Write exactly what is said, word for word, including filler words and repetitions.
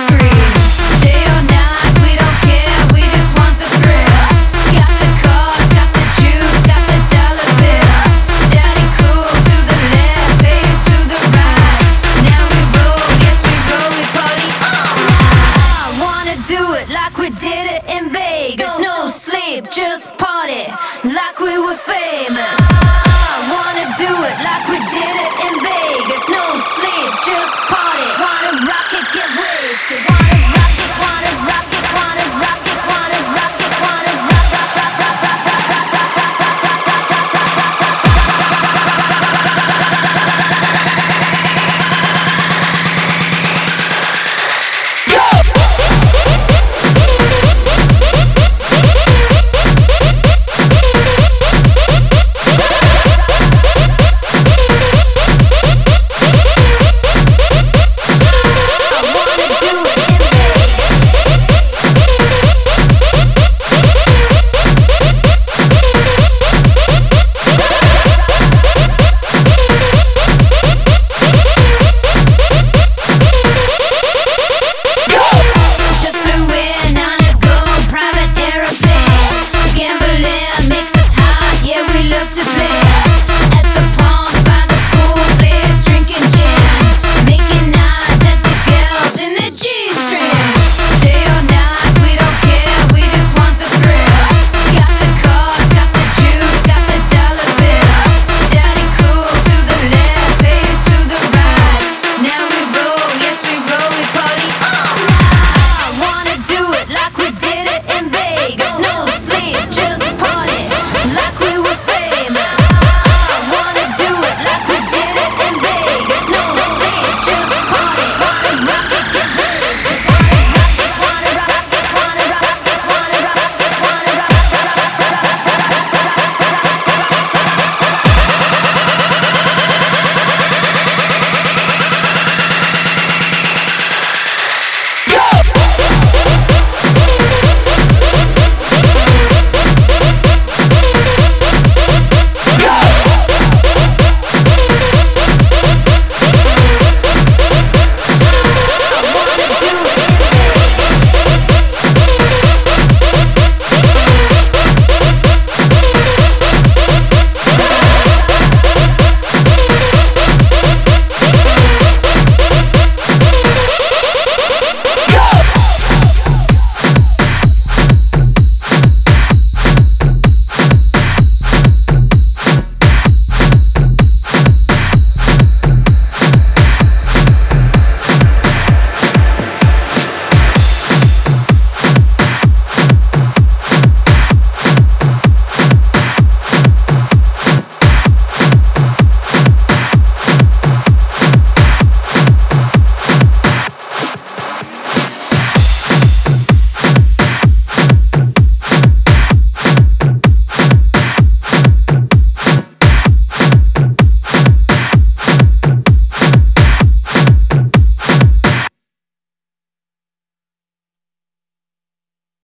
scream. Day or night, we don't care, we just want the thrill. Got the cars, got the juice, got the dollar bill. Daddy cool to the left, ladies to the right. Now we roll, yes we roll, we party all night. I wanna do it like we did it in Vegas. No sleep, just party like we were famous.